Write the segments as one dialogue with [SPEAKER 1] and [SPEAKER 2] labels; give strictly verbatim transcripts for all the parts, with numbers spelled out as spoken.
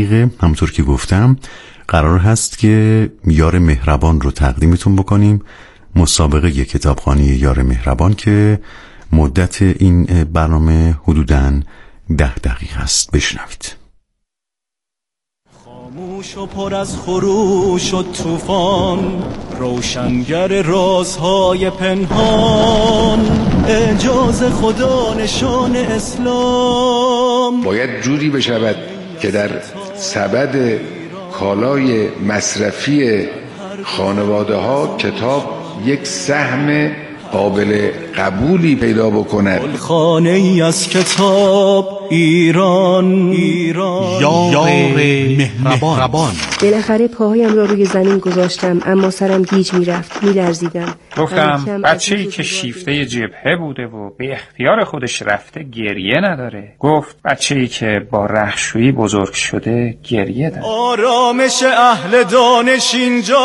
[SPEAKER 1] دقیقه همونطور که گفتم قرار هست که یار مهربان رو تقدیمتون بکنیم، مسابقه کتابخوانی یار مهربان که مدت این برنامه حدوداً ده دقیقه است. بشنوید.
[SPEAKER 2] خاموش و پر از خروش و طوفان، روشنگر رازهای پنهان، اعجاز خدا نشان اسلام.
[SPEAKER 3] باید جوری بشود که در سبد کالای مصرفی خانواده ها کتاب یک سهم قابل قبولی پیدا بکند.
[SPEAKER 2] خانه ای از کتاب ایران، ایران
[SPEAKER 4] یار مهربان.
[SPEAKER 5] بالاخره پاهایم را روی زمین گذاشتم، اما سرم گیج میرفت، میلرزیدم.
[SPEAKER 6] گفتم بچه‌ای که شیفته جبهه بوده و به اختیار خودش رفته گریه نداره. گفت بچه‌ای که با رختشویی بزرگ شده گریه داره.
[SPEAKER 2] آرامش اهل دانش اینجاست،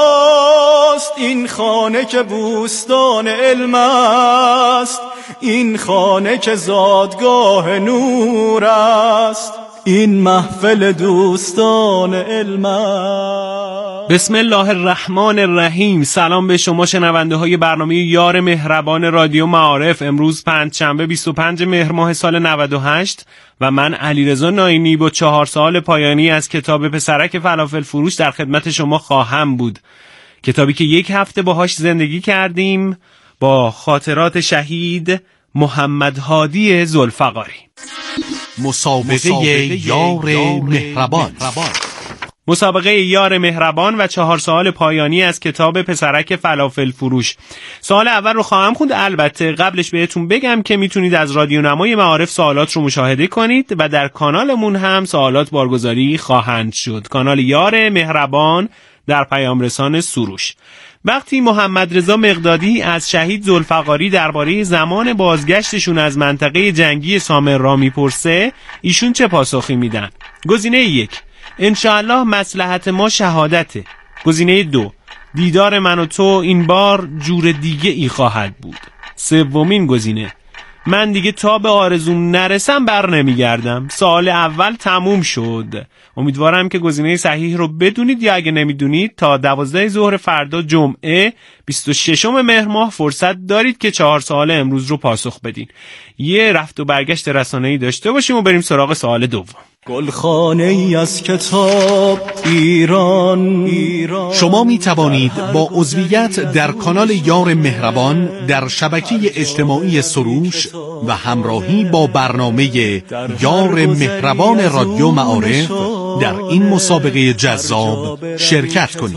[SPEAKER 2] این خانه که بوستان علم است، این خانه که زادگاه نور است، این محفل دوستان علم است.
[SPEAKER 4] بسم الله الرحمن الرحیم. سلام به شما شنونده های برنامه یار مهربان رادیو معارف. امروز پنجشنبه بیست و پنج مهر ماه سال نود و هشت و من علیرضا ناینی با چهار سال پایانی از کتاب پسرک فلافل فروش در خدمت شما خواهم بود. کتابی که یک هفته باهاش زندگی کردیم با خاطرات شهید محمد هادی ذوالفقاری.
[SPEAKER 7] مسابقه, مسابقه یار مهربان.
[SPEAKER 4] مسابقه یار مهربان و چهار سال پایانی از کتاب پسرک فلافل فروش. سوال اول رو خواهم خوند. البته قبلش بهتون بگم که میتونید از رادیو نمای معارف سوالات رو مشاهده کنید و در کانالمون هم سوالات بارگذاری خواهند شد. کانال یار مهربان در پیام رسان سروش. وقتی محمد رضا مقدادی از شهید ذوالفقاری درباره زمان بازگشتشون از منطقه جنگی سامرا میپرسه، ایشون چه پاسخی میدن؟ گزینه یک: انشاءالله مصلحت ما شهادته. گزینه دو: دیدار من و تو این بار جور دیگه ای خواهد بود. سومین گزینه: من دیگه تا به آرزوم نرسم بر نمیگردم. سوال اول تموم شد. امیدوارم که گزینه صحیح رو بدونید، یا اگه نمیدونید تا دوازده ظهر فردا جمعه بیست و ششم مهر ماه فرصت دارید که چهار سوال امروز رو پاسخ بدین. یه رفت و برگشت رسانه‌ای داشته باشیم و بریم سراغ سوال دوم.
[SPEAKER 2] گلخانه ای از کتاب ایران، ایران.
[SPEAKER 7] شما می توانید با عضویت در کانال یار مهربان در شبکه اجتماعی سروش و همراهی با برنامه یار مهربان رادیو معارف در این مسابقه جذاب شرکت کنید.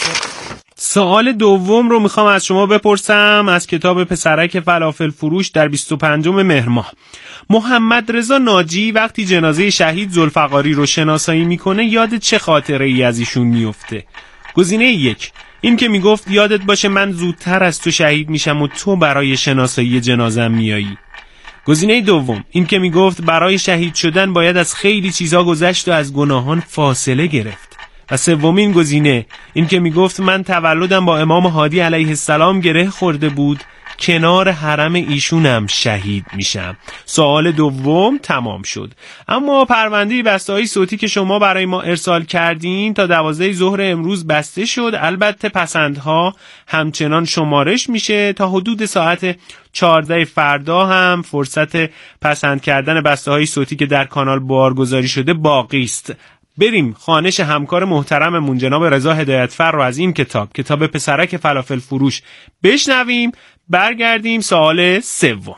[SPEAKER 4] سوال دوم رو میخوام از شما بپرسم از کتاب پسرک فلافل فروش در بیست و پنجم مهر ماه. محمد رضا ناجی وقتی جنازه شهید ذوالفقاری رو شناسایی میکنه یاد چه خاطره ای از ایشون میفته؟ گزینه یک: این که میگفت یادت باشه من زودتر از تو شهید میشم و تو برای شناسایی جنازم میایی. گزینه دوم: این که میگفت برای شهید شدن باید از خیلی چیزا گذشت و از گناهان فاصله گرفت. و سومین گزینه: این که میگفت من تولدم با امام هادی علیه السلام گره خورده بود، کنار حرم ایشونم شهید میشم. سوال دوم تمام شد. اما پرونده بسته‌های صوتی که شما برای ما ارسال کردین تا دوازده ظهر امروز بسته شد. البته پسندها همچنان شمارش میشه تا حدود ساعت چهارده فردا هم فرصت پسند کردن بسته‌های صوتی که در کانال بارگذاری شده باقی است. بریم خوانش همکار محترممون جناب رضا هدایتفر رو از این کتاب کتاب پسرک فلافل فروش بشنویم. برگردیم سوال سوم.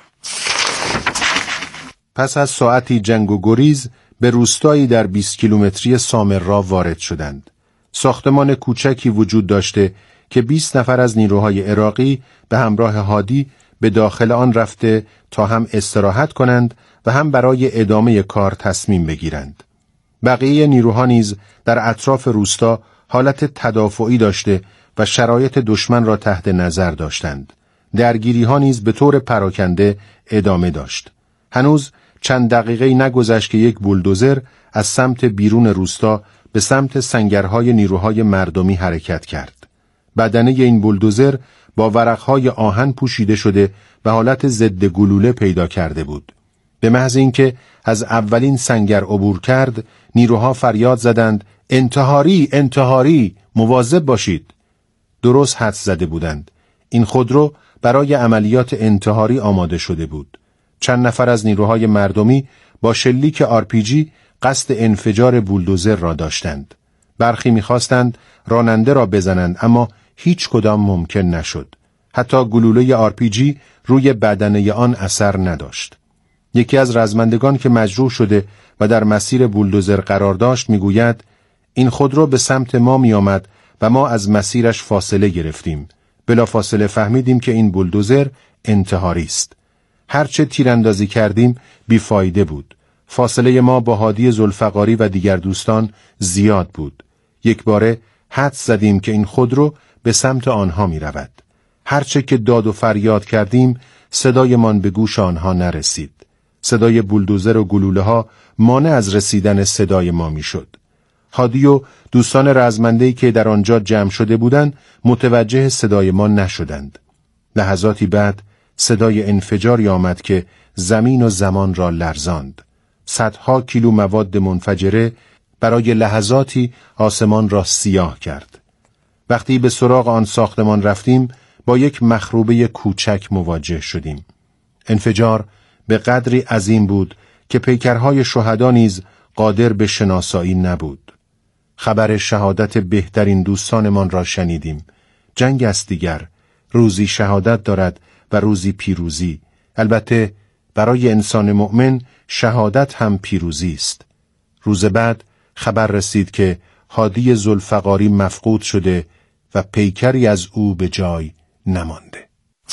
[SPEAKER 8] پس از ساعتی جنگ و گریز به روستایی در بیست کیلومتری سامرا وارد شدند. ساختمان کوچکی وجود داشته که بیست نفر از نیروهای عراقی به همراه هادی به داخل آن رفته تا هم استراحت کنند و هم برای ادامه کار تصمیم بگیرند. بقیه نیروها نیز در اطراف روستا حالت تدافعی داشته و شرایط دشمن را تحت نظر داشتند. درگیری ها نیز به طور پراکنده ادامه داشت. هنوز چند دقیقه نگذشت که یک بولدوزر از سمت بیرون روستا به سمت سنگرهای نیروهای مردمی حرکت کرد. بدنه این بولدوزر با ورقهای آهن پوشیده شده و حالت ضد گلوله پیدا کرده بود. به محض اینکه از اولین سنگر عبور کرد، نیروها فریاد زدند انتحاری، انتحاری، مواظب باشید. درست حدس زده بودند. این خودرو برای عملیات انتحاری آماده شده بود. چند نفر از نیروهای مردمی با شلیک آر پی جی قصد انفجار بولدوزر را داشتند. برخی می‌خواستند راننده را بزنند، اما هیچ کدام ممکن نشد. حتی گلوله آر پی جی روی بدنه آن اثر نداشت. یکی از رزمندگان که مجروح شده و در مسیر بولدوزر قرار داشت میگوید این خودرو به سمت ما می آمد و ما از مسیرش فاصله گرفتیم. بلا فاصله فهمیدیم که این بولدوزر انتحاری است. هرچه تیراندازی کردیم بیفایده بود. فاصله ما با هادی ذوالفقاری و دیگر دوستان زیاد بود. یک باره حدس زدیم که این خودرو به سمت آنها می رود. هرچه که داد و فریاد کردیم صدایمان به گوش آنها نرسید. صدای بولدوزر و گلوله ها مانع از رسیدن صدای ما می شد. هادی و دوستان رزمنده‌ای که در آنجا جمع شده بودند متوجه صدای ما نشدند. لحظاتی بعد صدای انفجاری آمد که زمین و زمان را لرزاند. صدها کیلو مواد منفجره برای لحظاتی آسمان را سیاه کرد. وقتی به سراغ آن ساختمان رفتیم با یک مخروبه کوچک مواجه شدیم. انفجار به قدری عظیم بود که پیکرهای شهدا نیز قادر به شناسایی نبود. خبر شهادت بهترین دوستانمان را شنیدیم. جنگ است دیگر، روزی شهادت دارد و روزی پیروزی. البته برای انسان مؤمن شهادت هم پیروزی است. روز بعد خبر رسید که هادی ذوالفقاری مفقود شده و پیکری از او به جای نمانده.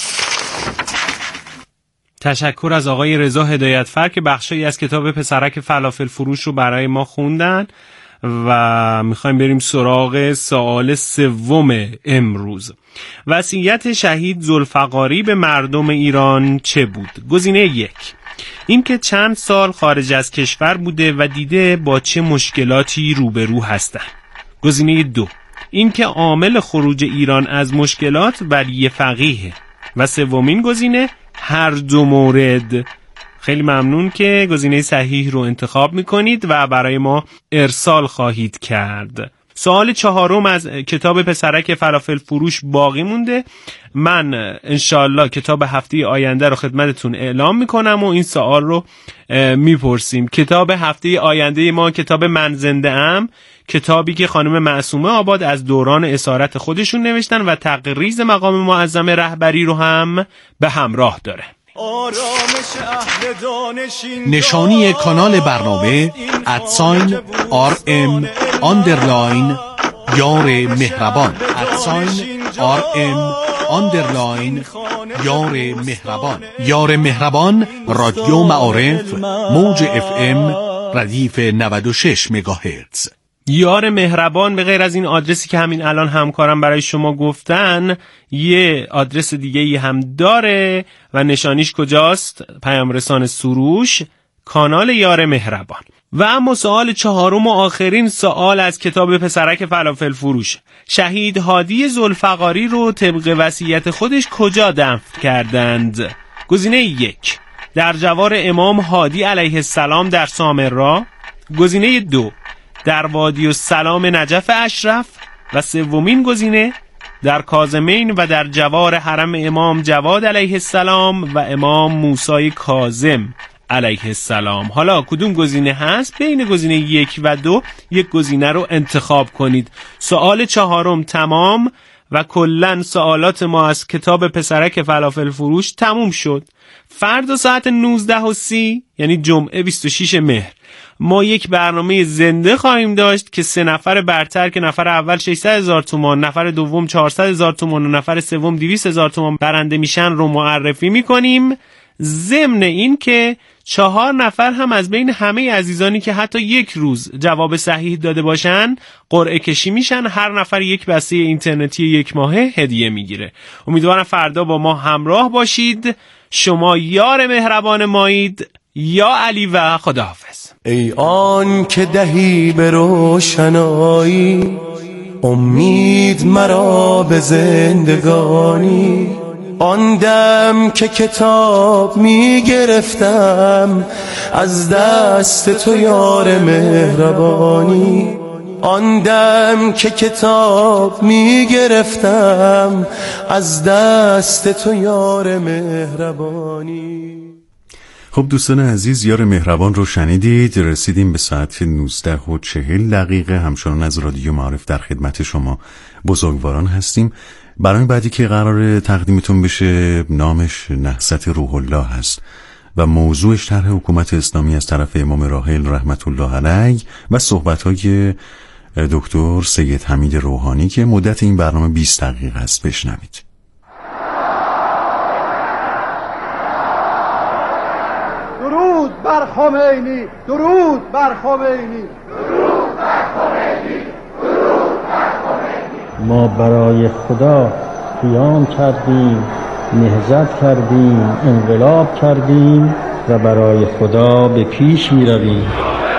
[SPEAKER 4] تشکر از آقای رضا هدایتفر که بخشی از کتاب پسرک فلافل فروش رو برای ما خوندن و میخوایم بریم سراغ سوال سوم امروز. وصیت شهید ذوالفقاری به مردم ایران چه بود؟ گزینه یک، این که چند سال خارج از کشور بوده و دیده با چه مشکلاتی روبرو هستن. گزینه دو، این که عامل خروج ایران از مشکلات ولی فقیه. و سومین گزینه هر دو مورد. خیلی ممنون که گزینه صحیح رو انتخاب میکنید و برای ما ارسال خواهید کرد. سوال چهارم از کتاب پسرک فلافل فروش باقی مونده. من انشالله کتاب هفته آینده رو خدمتتون اعلام میکنم و این سوال رو میپرسیم. کتاب هفته آینده ما کتاب من زنده ام، کتابی که خانم معصومه آباد از دوران اسارت خودشون نوشتن و تقریض مقام معظم رهبری رو هم به همراه داره.
[SPEAKER 7] نشانی کانال برنامه ادساین آر ام آندرلاین یار مهربان، ادساین آر ام آندرلاین یار مهربان. یار مهربان رادیو معارف، موج اف ام ردیف نود و شش مگاهرتز.
[SPEAKER 4] یار مهربان به غیر از این آدرسی که همین الان همکارم برای شما گفتن یه آدرس دیگه ای هم داره و نشانیش کجاست؟ پیام رسان سروش، کانال یار مهربان. و اما سوال چهارم و آخرین سوال از کتاب پسرک فلافل فروش، شهید هادی ذوالفقاری رو طبق وصیت خودش کجا دفن کردند؟ گزینه یک، در جوار امام هادی علیه السلام در سامرا. گزینه دو، در وادی السلام نجف اشرف. و سومین گزینه در کاظمین و در جوار حرم امام جواد علیه السلام و امام موسی کاظم علیه السلام. حالا کدوم گزینه هست؟ بین گزینه یک و دو یک گزینه رو انتخاب کنید. سوال چهارم تمام و کلن سوالات ما از کتاب پسرک فلافل فروش تموم شد. فردا ساعت نوزده و سی یعنی جمعه بیست و شش مهر ما یک برنامه زنده خواهیم داشت که سه نفر برتر که نفر اول ششصد هزار تومان، نفر دوم چهارصد هزار تومان و نفر سوم دویست هزار تومان برنده میشن رو معرفی میکنیم. ضمن این که چهار نفر هم از بین همه عزیزانی که حتی یک روز جواب صحیح داده باشن قرعه کشی میشن. هر نفر یک بسته اینترنتی یک ماهه هدیه میگیره. امیدوارم فردا با ما همراه باشید. شما یار مهربان مایید. یا علی و خداحافظ.
[SPEAKER 2] ای آن که دهی به روشنایی امید مرا به زندگانی، آن دم که کتاب می گرفتم از دست تو یار مهربانی، آن دم که کتاب می گرفتم از دست تو یار مهربانی.
[SPEAKER 1] خب دوستان عزیز، یار مهربان رو شنیدید. رسیدیم به ساعت نوزده و چهل دقیقه. همچنان از رادیو معارف در خدمت شما بزرگواران هستیم. برنامه بعدی که قرار تقدیمتون بشه نامش نهضت روح الله هست و موضوعش طرح حکومت اسلامی از طرف امام راحل رحمت الله علیه و صحبت‌های دکتر سید حمید روحانی که مدت این برنامه بیست دقیقه است. بشنوید.
[SPEAKER 9] درود بر خمینی، درود بر خمینی، درود بر خمینی، درود بر خمینی.
[SPEAKER 10] ما برای خدا قیام کردیم، نهضت کردیم، انقلاب کردیم و برای خدا به پیش می رویم.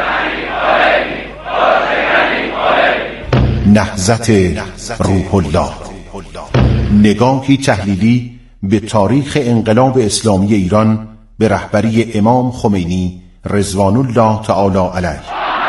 [SPEAKER 8] نهضت روح الله، نگاهی تحلیلی به تاریخ انقلاب اسلامی ایران به رهبری امام خمینی رضوان الله تعالی علیه.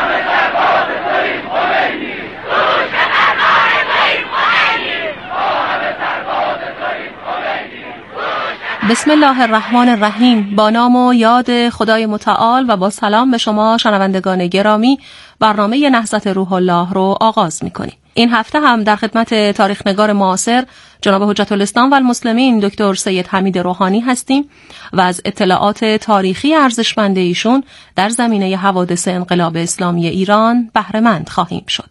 [SPEAKER 11] بسم الله الرحمن الرحیم. با نام و یاد خدای متعال و با سلام به شما شنوندگان گرامی برنامه نهضت روح الله رو آغاز می‌کنیم. این هفته هم در خدمت تاریخ نگار معاصر جناب حجت الاسلام و المسلمین دکتر سید حمید روحانی هستیم و از اطلاعات تاریخی ارزشمند ایشون در زمینه حوادث انقلاب اسلامی ایران بهره مند خواهیم شد.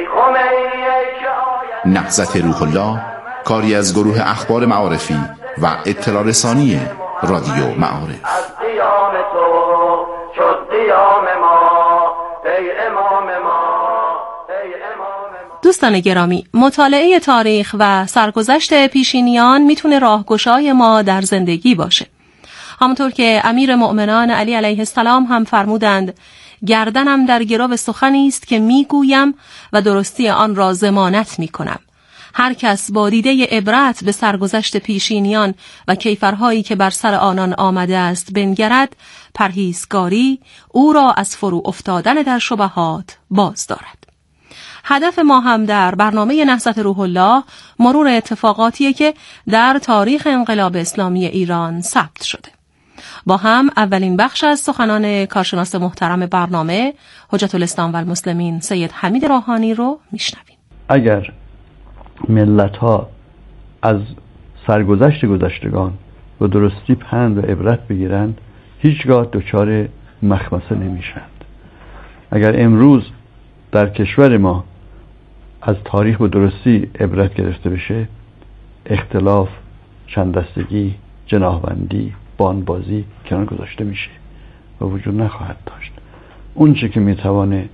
[SPEAKER 12] نهضت روح الله کاری از گروه اخبار معارفی و اطلاع رسانی رادیو معارف.
[SPEAKER 13] از قیام تو شد قیام ما ای امام ما ای امام ما.
[SPEAKER 11] دوستان گرامی، مطالعه تاریخ و سرگذشت پیشینیان میتونه راهگشای ما در زندگی باشه. همونطور که امیر مؤمنان علی علیه السلام هم فرمودند گردنم در گرو سخنی است که میگویم و درستی آن را ضمانت میکنم. هر کس با دیده عبرت به سرگذشت پیشینیان و کیفرهایی که بر سر آنان آمده است بنگرد، پرهیزگاری او را از فرو افتادن در شبهات باز دارد. هدف ما هم در برنامه نهضت روح الله مرور اتفاقاتیه که در تاریخ انقلاب اسلامی ایران ثبت شده. با هم اولین بخش از سخنان کارشناس محترم برنامه حجت الاسلام و المسلمین سید حمید روحانی رو میشنویم.
[SPEAKER 10] اگر ملت ها از سرگذشت گذشتگان و درستی پند و عبرت بگیرند هیچگاه دچار مخمصه نمیشند. اگر امروز در کشور ما از تاریخ و درستی عبرت گرفته بشه، اختلاف، چند دستگی، جناحبندی، بانبازی کنار گذاشته میشه و وجود نخواهد داشت. اون چه که میتوانه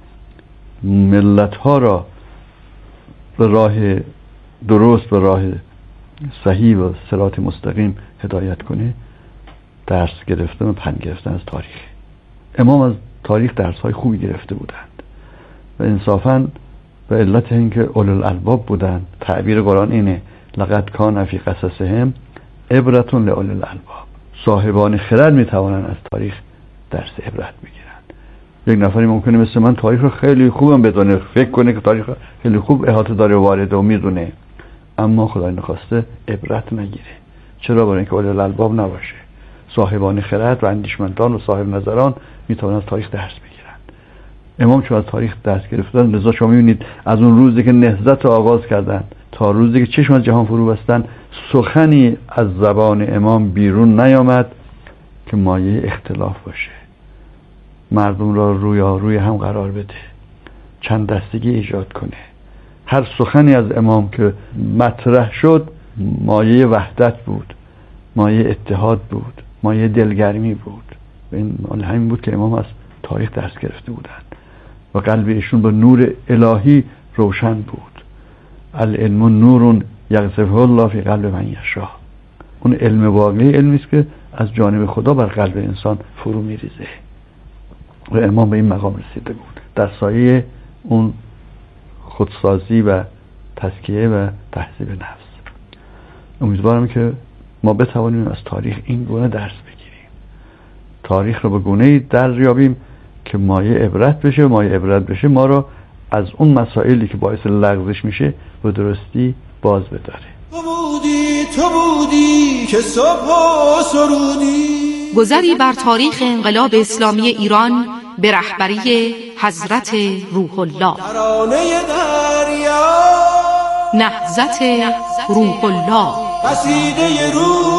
[SPEAKER 10] ملت ها را به راه درست، به راه صحیح و صراط مستقیم هدایت کنه، درس گرفتن و پند گرفتن از تاریخ. امام از تاریخ درس های خوبی گرفته بودند و انصافاً به علت اینکه اولو الالباب بودند، تعبیر قرآن اینه لقد کان فی قصصهم عبرة لأولی الالباب. صاحبان خرد میتوانند از تاریخ درس عبرت بگیرند. یک نفری ممکنه مثل من تاریخ رو خیلی خوبم بدونه، فکر کنه که تاریخ خیلی خوب احاطه داره، وارده و میدونه، اما خدای نخواسته عبرت نگیره. چرا؟ برای اینکه اولو الالباب نباشه. صاحبان خرد و اندیشمندان و صاحب نظران میتونن از تاریخ درس بگیرن. امام چون از تاریخ درس گرفتن، لذا شما میبینید از اون روزی که نهضت رو آغاز کردن تا روزی که چشم از جهان فرو بستن، سخنی از زبان امام بیرون نیامد که مایه اختلاف باشه، مردم را روی روی هم قرار بده، چند دستگی ایجاد کنه. هر سخنی از امام که مطرح شد مایه وحدت بود، مایه اتحاد بود، مایه دلگرمی بود. و این همین بود که امام از تاریخ درس گرفته بودند و قلب ایشون به نور الهی روشن بود. العلم نور یقذفه الله فی قلب من یشاء. اون علم واقعی علمی است که از جانب خدا بر قلب انسان فرو میریزه و امام به این مقام رسیده بود در سایه اون خودسازی و تزکیه و تهذیب نفس. امیدوارم که ما بتوانیم از تاریخ این گونه درس بگیریم، تاریخ رو به گونه‌ای دریابیم که مایه عبرت بشه. مایه عبرت بشه ما رو از اون مسائلی که باعث لغزش میشه به درستی باز بداره.
[SPEAKER 2] تو بودی تو بودی که صبح و سرودی.
[SPEAKER 14] گذری بر تاریخ انقلاب اسلامی ایران به رهبری حضرت روح الله.
[SPEAKER 2] ترانه دریا،
[SPEAKER 14] نهضت روح الله،
[SPEAKER 2] قصیده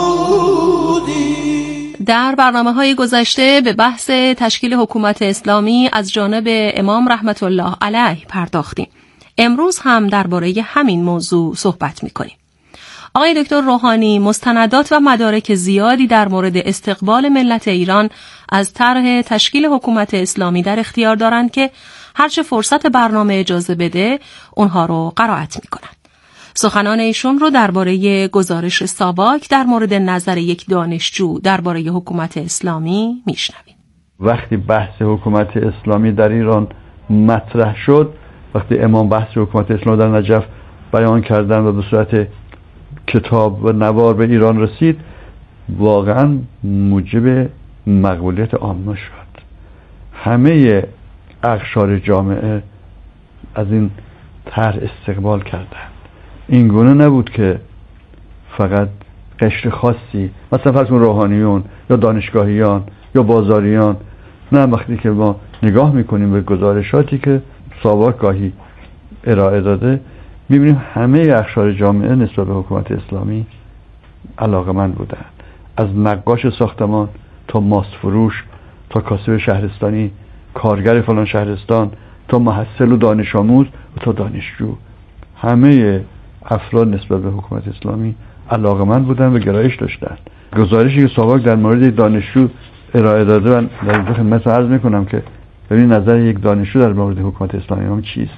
[SPEAKER 2] رودی.
[SPEAKER 11] در برنامه‌های گذشته به بحث تشکیل حکومت اسلامی از جانب امام رحمت الله علیه پرداختیم. امروز هم درباره همین موضوع صحبت می‌کنیم. آقای دکتر روحانی مستندات و مدارک زیادی در مورد استقبال ملت ایران از طرح تشکیل حکومت اسلامی در اختیار دارند که هرچه فرصت برنامه اجازه بده اونها رو قرائت می‌کنند. سخنان ایشون رو درباره گزارش ساواک در مورد نظر یک دانشجو درباره حکومت اسلامی میشنویم.
[SPEAKER 10] وقتی بحث حکومت اسلامی در ایران مطرح شد، وقتی امام بحث حکومت اسلامی در نجف بیان کردن و به صورت کتاب و نوار به ایران رسید، واقعا موجب مقبولیت عامه شد. همه اقشار جامعه از این طرح استقبال کردند. این گونه نبود که فقط قشر خاصی، مثلا فرض کن روحانیون یا دانشگاهیان یا بازاریان، نه، وقتی که ما نگاه میکنیم به گزارشاتی که ساواک گاهی ارائه داده، میبینیم همه اقشار جامعه نسبت به حکومت اسلامی علاقه‌مند بودند. از نقاش ساختمان تا ماست فروش تا کاسب شهرستانی، کارگر فلان شهرستان تا محصل و دانش آموز و تا دانشجو، همه افراد نسبت به حکومت اسلامی علاقه‌مند بودند و گرایش داشتند. گزارشی که ساواک در مورد دانشجو ارائه داده، من در اینجا خدمت عرض میکنم که ببین نظر یک دانشجو در مورد حکومت اسلامی هم چیست.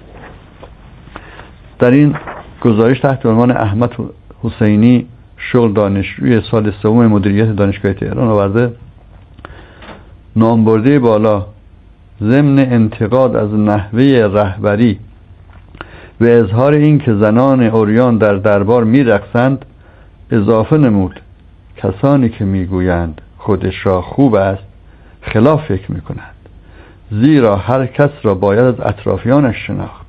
[SPEAKER 10] در این گزارش تحت عنوان احمد حسینی شغل دانشجوی سال سوم مدیریت دانشگاه تهران آورده، نامبرده بالا ضمن انتقاد از نحوه رهبری و اظهار این که زنان عریان در دربار می‌رقصند، اضافه نمود کسانی که میگویند خودش را خوب است خلاف فکر میکنند، زیرا هر کس را باید از اطرافیانش شناخت.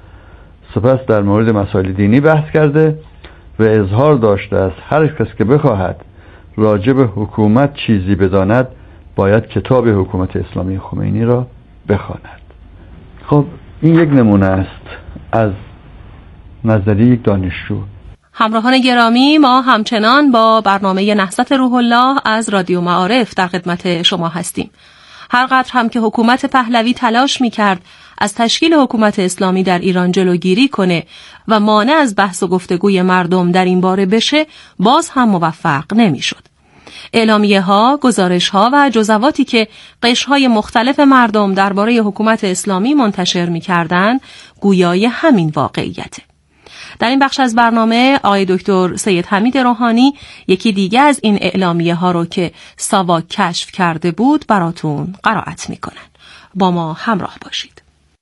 [SPEAKER 10] سپس در مورد مسائل دینی بحث کرده و اظهار داشته است هر کس که بخواهد راجع به حکومت چیزی بداند باید کتاب حکومت اسلامی خمینی را بخواند. خب این یک نمونه است از نظریه یک دانشجو.
[SPEAKER 11] همراهان گرامی، ما همچنان با برنامه نهضت روح الله از رادیو معارف در خدمت شما هستیم. هر قدر هم که حکومت پهلوی تلاش می‌کرد از تشکیل حکومت اسلامی در ایران جلوگیری کنه و مانع از بحث و گفتگوی مردم در این باره بشه، باز هم موفق نمی‌شد. اعلامیه‌ها، گزارش‌ها و جزواتی که قشرهای مختلف مردم درباره حکومت اسلامی منتشر می‌کردند، گویای همین واقعیته. در این بخش از برنامه آقای دکتر سید حمید روحانی یکی دیگه از این اعلامیه ها رو که ساواک کشف کرده بود براتون قرائت میکنن. با ما همراه باشید.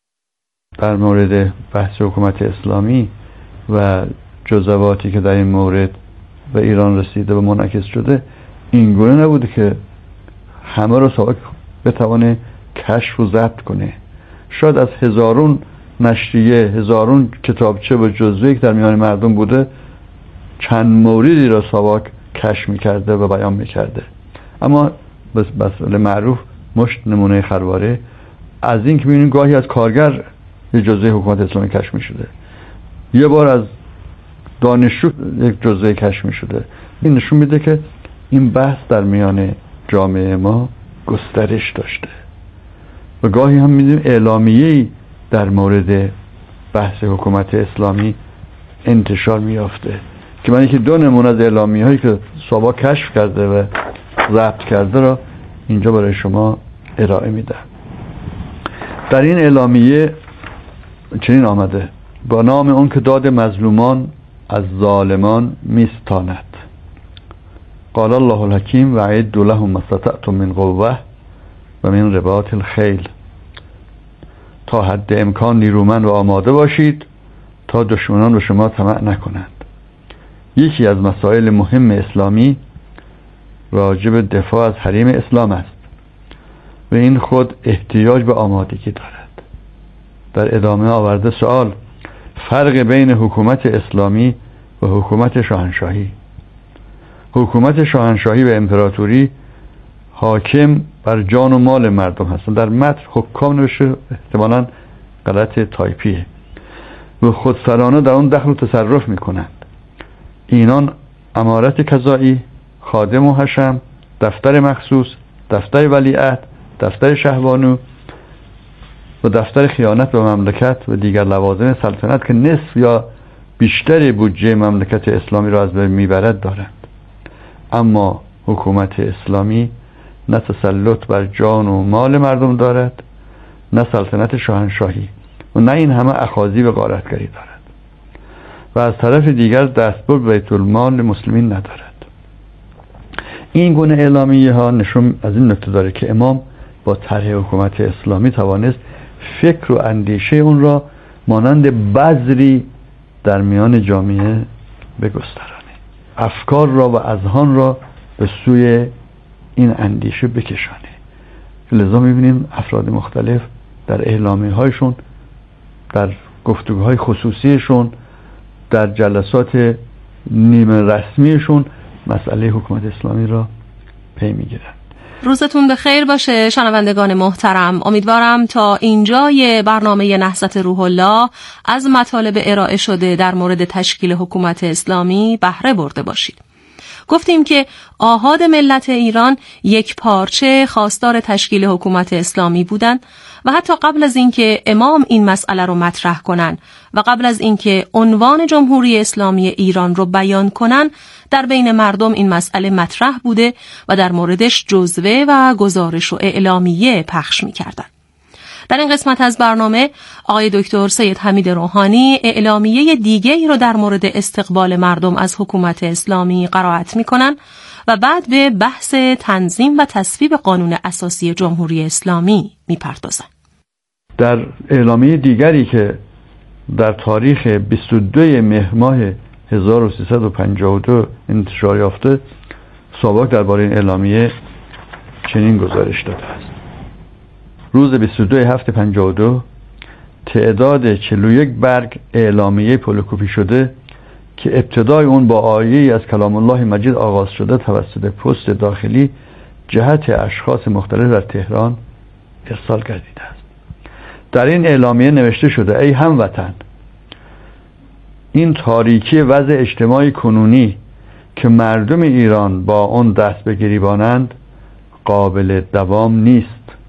[SPEAKER 10] در مورد بحث حکومت اسلامی و جزواتی که در این مورد به ایران رسیده و منعکس شده، این گونه نبوده که همه رو ساواک بتوانه کشف و ضبط کنه. شاید از هزارون نشریه، هزارون کتابچه و جزوه که در میان مردم بوده، چند موردی را ساواک کشف میکرده و بیان میکرده. اما بس مسئله معروف مشت نمونه خرواره از این که میبینیم گاهی از کارگر یک جزوه حکومت اسلامی کشف میشده، یه بار از دانشجو یک جزوه کشف میشده. این نشون میده که این بحث در میان جامعه ما گسترش داشته و گاهی هم میدیم اعلامیه‌ای در مورد بحث حکومت اسلامی انتشار میافته که من یکی دو نمونه از اعلامیه هایی که ساواک کشف کرده و ضبط کرده را اینجا برای شما ارائه میدم. در این اعلامیه چنین آمده: با نام اون که داد مظلومان از ظالمان میستاند، قال الله الحکیم و اعدوا لهم ما استطعتم من قوة و من رباط الخیل، تا حد امکان نیرومند و آماده باشید تا دشمنان به شما طمع نکنند. یکی از مسائل مهم اسلامی راجع به دفاع از حریم اسلام است و این خود احتیاج به آمادگی دارد. در ادامه آورده سوال فرق بین حکومت اسلامی و حکومت شاهنشاهی. حکومت شاهنشاهی و امپراتوری حاکم بر جان و مال مردم هستند. در متن حکام نوشته، احتمالاً غلط تایپیه، و خودسرانه در اون دخل و تصرف میکنند. اینان امارت قضایی، خادم و حشم، دفتر مخصوص، دفتر ولیعهد، دفتر شهبانو و دفتر خیانت به مملکت و دیگر لوازم سلطنت که نصف یا بیشتر بودجه مملکت اسلامی را از بین میبرد دارند. اما حکومت اسلامی نه تسلط بر جان و مال مردم دارد، نه سلطنت شاهنشاهی، و نه این همه اخاذی و غارتگری دارد، و از طرف دیگر دستبرد بیت المال مسلمین ندارد. این گونه اعلامیه ها نشون از این نکته داره که امام با طرح حکومت اسلامی توانست فکر و اندیشه اون را مانند بذری در میان جامعه بگسترانه، افکار را و اذهان را به سوی این اندیشه بکشانه. لذا میبینیم افراد مختلف در اعلامیه هایشون، در گفتگوهای خصوصیشون، در جلسات نیمه رسمیشون مسئله حکومت اسلامی را پی میگیرن.
[SPEAKER 11] روزتون بخیر باشه شنوندگان محترم. امیدوارم تا اینجای برنامه نهضت روح الله از مطالب ارائه شده در مورد تشکیل حکومت اسلامی بهره برده باشید. گفتیم که آحاد ملت ایران یک پارچه خواستار تشکیل حکومت اسلامی بودند و حتی قبل از اینکه امام این مسئله رو مطرح کنن و قبل از اینکه عنوان جمهوری اسلامی ایران رو بیان کنن، در بین مردم این مسئله مطرح بوده و در موردش جزوه و گزارش و اعلامیه پخش می‌کردن. در این قسمت از برنامه آقای دکتر سید حمید روحانی اعلامیه دیگه‌ای رو در مورد استقبال مردم از حکومت اسلامی قرائت می‌کنن و بعد به بحث تنظیم و تصویب قانون اساسی جمهوری اسلامی می‌پردازن.
[SPEAKER 10] در اعلامیه دیگری که در تاریخ بیست و دو مهر ماه هزار و سیصد و پنجاه و دو انتشار یافته، ساواک درباره این اعلامیه چنین گزارش داده است: روز بیست و دو هفت پنجاه و دو تعداد چهل و یک برگ اعلامیه پولوکوپی شده که ابتدای اون با آیه‌ای از کلام الله مجید آغاز شده توسط پست داخلی جهت اشخاص مختلف در تهران ارسال گردیده است. در این اعلامیه نوشته شده: ای هموطن، این تاریکی وضع اجتماعی کنونی که مردم ایران با آن دست به گریبانند قابل دوام نیست.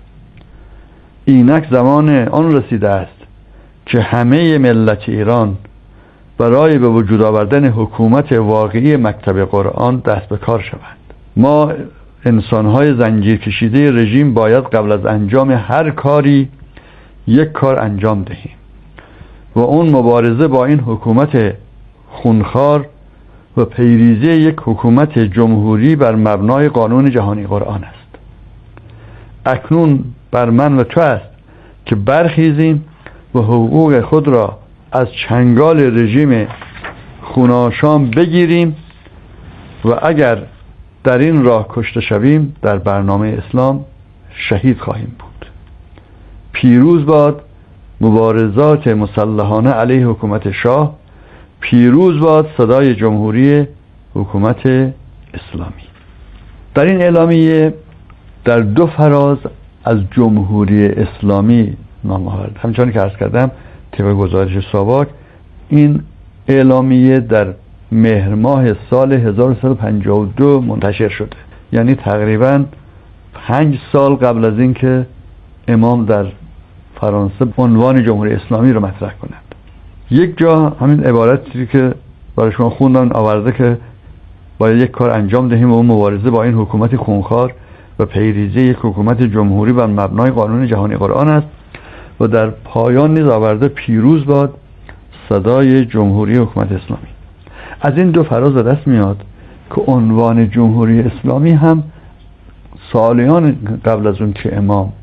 [SPEAKER 10] اینک زمان آن رسیده است که همه ملت ایران برای به وجود آوردن حکومت واقعی مکتب قرآن دست به کار شوند. ما انسان‌های زنجیر کشیده رژیم باید قبل از انجام هر کاری یک کار انجام دهیم و اون مبارزه با این حکومت خونخوار و پیریزی یک حکومت جمهوری بر مبنای قانون جهانی قرآن است. اکنون بر من و تو است که برخیزیم و حقوق خود را از چنگال رژیم خوناشام بگیریم و اگر در این راه کشته شویم در برنامه اسلام شهید خواهیم بود. پیروز باد مبارزات مسلحانه علیه حکومت شاه، پیروز باد صدای جمهوری حکومت اسلامی. در این اعلامیه در دو فراز از جمهوری اسلامی نام آورد. همچنان که عرض کردم طبق گزارش ساواک این اعلامیه در مهر ماه سال هزار و سیصد و پنجاه و دو منتشر شده، یعنی تقریباً پنج سال قبل از اینکه امام در فرانسه عنوان جمهوری اسلامی رو مطرح کنند. یک جا همین عبارتی که برای شما خوندم آورده که باید یک کار انجام دهیم و اون مبارزه با این حکومت خونخوار و پیریزی یک حکومت جمهوری بر مبنای قانون جهانی قرآن است و در پایان نیز آورده پیروز باد صدای جمهوری حکومت اسلامی. از این دو فراز به دست میاد که عنوان جمهوری اسلامی هم سالیان قبل از اون که امام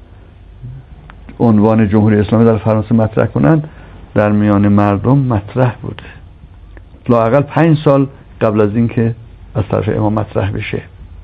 [SPEAKER 10] عنوان جمهوری اسلامی در فرانسه مطرح کنند در میان مردم مطرح بوده. لااقل پنج سال قبل از اینکه از طرف امام مطرح بشه.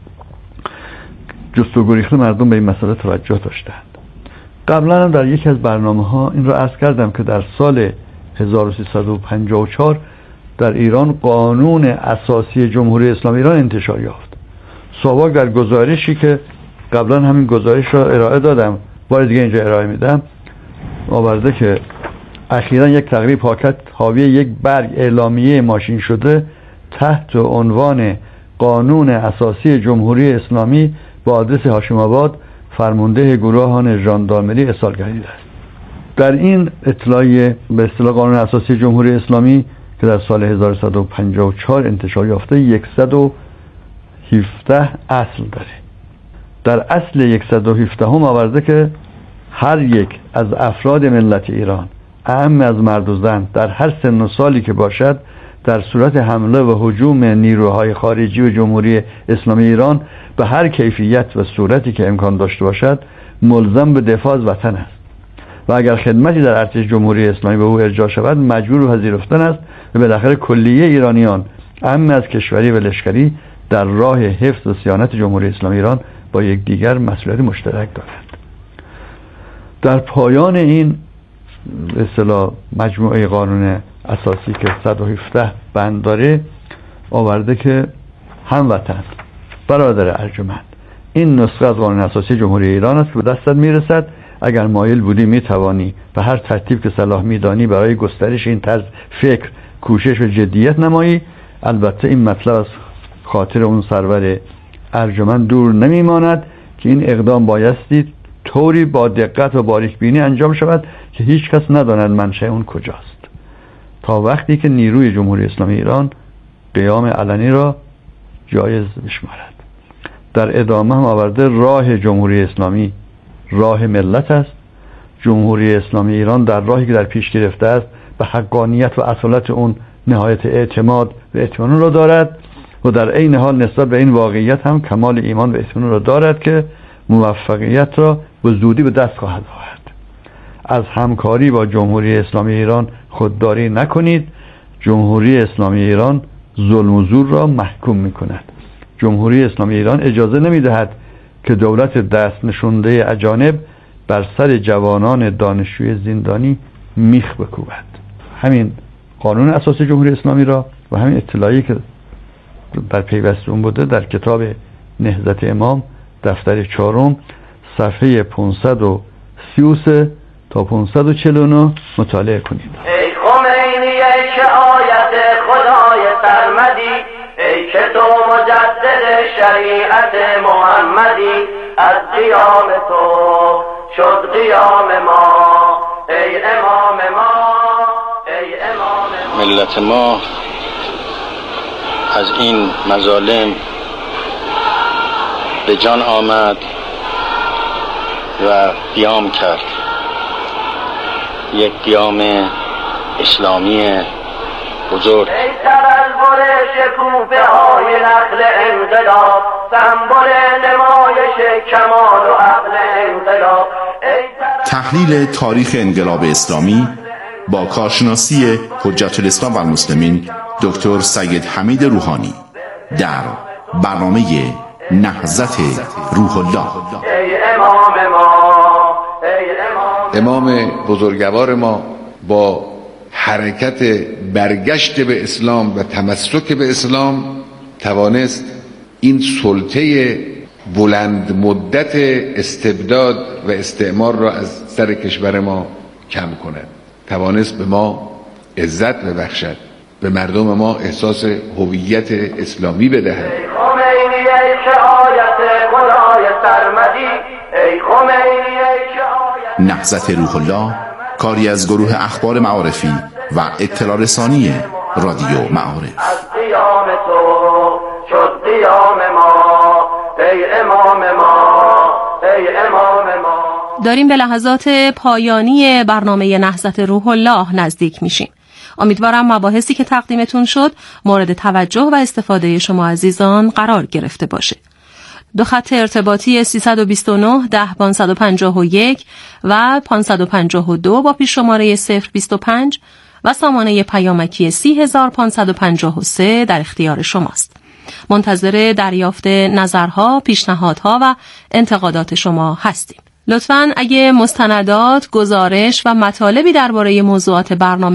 [SPEAKER 10] جستجو ریخته مردم به این مسئله توجه داشتند. قبلا هم در یکی از برنامه ها این را عرض کردم که در سال هزار و سیصد و پنجاه و چهار در ایران قانون اساسی جمهوری اسلامی ایران انتشار یافت. ساواک در گزارشی که قبلا همین گزارش را ارائه دادم، بار دیگه اینجا ارائه میدم، آورده که اخیراً یک تقریر پاکت حاوی یک برگ اعلامیه ماشین شده تحت عنوان قانون اساسی جمهوری اسلامی با آدرس هاشم آباد فرمانده گروهان ژاندارمری ارسال گردیده است. در این اطلاعیه به اصطلاح قانون اساسی جمهوری اسلامی که در سال هزار و سیصد و پنجاه و چهار انتشار یافته صد و هفده اصل داره. در اصل صد و هفده هم آورده که هر یک از افراد ملت ایران، اعم از مرد و زن، در هر سن و سالی که باشد، در صورت حمله و هجوم نیروهای خارجی و جمهوری اسلامی ایران به هر کیفیت و صورتی که امکان داشته باشد ملزم به دفاع از وطن است و اگر خدمتی در ارتش جمهوری اسلامی به او ارجاع شود مجبور به پذیرفتن است و بالاخره کلیه ایرانیان، اعم از کشوری و لشکری، در راه حفظ و صیانت جمهوری اسلامی ایران با یکدیگر مسئولیت مشترک دارند. در پایان این به اصطلاح مجموعه قانون اساسی که صد و هفده بند داره آورده که هموطن، برادر ارجمند، این نسخه از قانون اساسی جمهوری ایران است که به دستت میرسد. اگر مایل بودی میتوانی به هر ترتیب که صلاح میدانی برای گسترش این طرز فکر کوشش و جدیت نمایی. البته این مطلب از خاطر اون سرور ارجمند دور نمیماند که این اقدام بایستی طوری با دقت و باریک بینی انجام شود که هیچ کس نداند منشأ اون کجاست، تا وقتی که نیروی جمهوری اسلامی ایران قیام علنی را جایز بشمارد. در ادامه هم آورده راه جمهوری اسلامی راه ملت است. جمهوری اسلامی ایران در راهی که در پیش گرفته است به حقانیت و اصالت اون نهایت اعتماد و اطمینان را دارد و در عین حال نسبت به این واقعیت هم کمال ایمان و اطمینان را دارد که موفقیت را به زودی به دست خواهد آورد. از همکاری با جمهوری اسلامی ایران خودداری نکنید. جمهوری اسلامی ایران ظلم و زور را محکوم می کند. جمهوری اسلامی ایران اجازه نمی دهد که دولت دست نشونده اجانب بر سر جوانان دانشجوی زندانی میخ بکوبد. همین قانون اساسی جمهوری اسلامی را و همین اطلاعی که در پیوست اون بوده در کتاب نهضت امام دفتر چهارم صفحه پانصد و سی و سه تا پانصد و چهل و نه مطالعه کنید.
[SPEAKER 13] ای خمینی ای که آیت خدای سرمدی، ای که تو مجدد شریعت محمدی، از قیام تو شد قیام ما، ای امام ما، ای امام ما.
[SPEAKER 15] ملت ما از این مظالم به جان آمد و قیام کرد، یک قیام اسلامی بزرگ.
[SPEAKER 13] ای تبلور شکوفه های نخل انقلاب، سمبل نمایش کمال و عقل انقلاب.
[SPEAKER 12] تحلیل تاریخ انقلاب اسلامی با کارشناسی حجت الاسلام و المسلمین دکتر سید حمید روحانی در برنامه نهضت روح الله.
[SPEAKER 13] ای امام ما، ای امام
[SPEAKER 3] امام بزرگوار ما با حرکت برگشت به اسلام و تمسک به اسلام توانست این سلطه بلند مدت استبداد و استعمار را از سر کشور ما کم کند، توانست به ما عزت ببخشد، به مردم ما احساس هویت اسلامی بدهد.
[SPEAKER 13] ای خمینی ای که آیت خدای سرمدی، ای خمینی ای که آیت.
[SPEAKER 12] نهضت روح الله کاری از گروه اخبار معارفی و اطلاع رسانی رادیو معارف.
[SPEAKER 13] از قیام تو شد قیام ما، ای امام ما، ای امام ما.
[SPEAKER 11] داریم به لحظات پایانی برنامه نهضت روح الله نزدیک میشیم. امیدوارم مباحثی که تقدیمتون شد مورد توجه و استفاده شما عزیزان قرار گرفته باشه. دو خط ارتباطی سیصد و بیست و نه ده پانصد و پنجاه و یک و پانصد و پنجاه و دو با پیش شماره صفر بیست و پنج و سامانه پیامکی سی هزار و پانصد و پنجاه و سه در اختیار شماست. منتظر دریافت نظرها، پیشنهادها و انتقادات شما هستیم. لطفاً اگه مستندات، گزارش و مطالبی درباره موضوعات برنامه